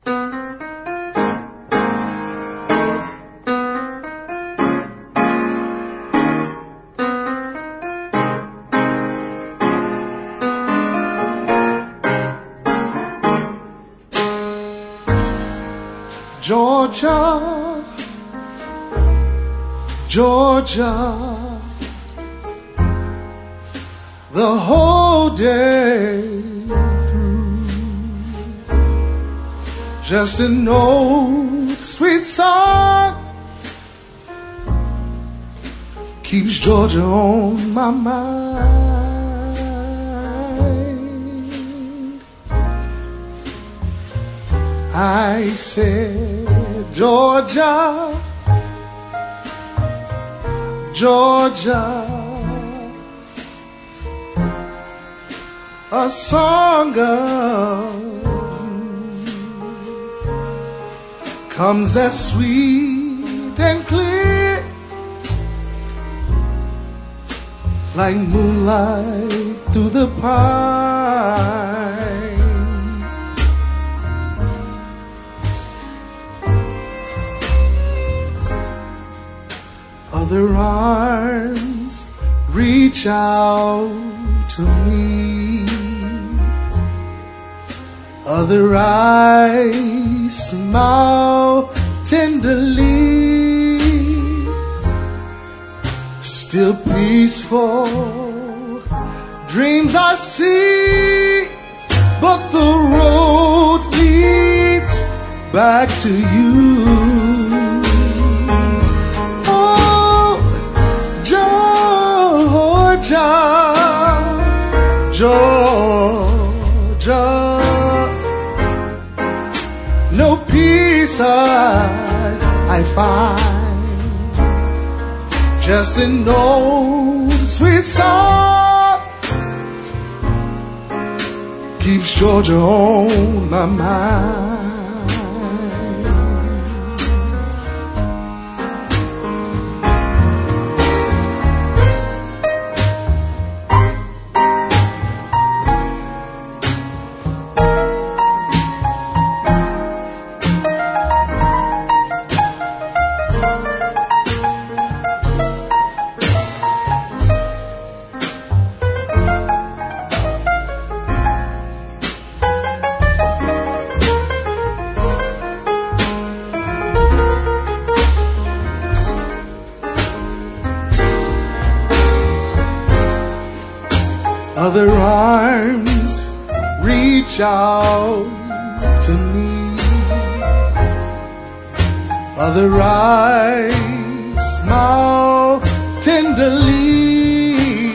Georgia, Georgia, the whole day through, just an old sweet song keeps Georgia on my mind. I said, Georgia, Georgia, a song of you comes as sweet and clear like moonlight through the pines. Other arms reach out to me, other eyes smile tenderly, still peaceful dreams I see, but the road leads back to you. Georgia, no peace I find, just an old sweet song keeps Georgia on my mind. Other arms reach out to me, other eyes smile tenderly,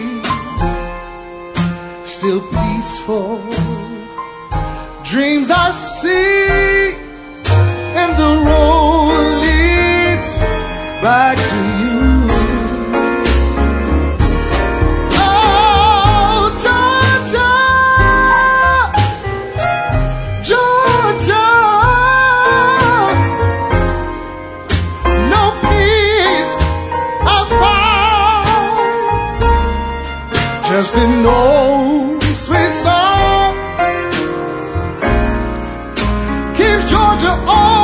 still peaceful dreams I see, and the road leads back to you. Just an old sweet song keeps Georgia on.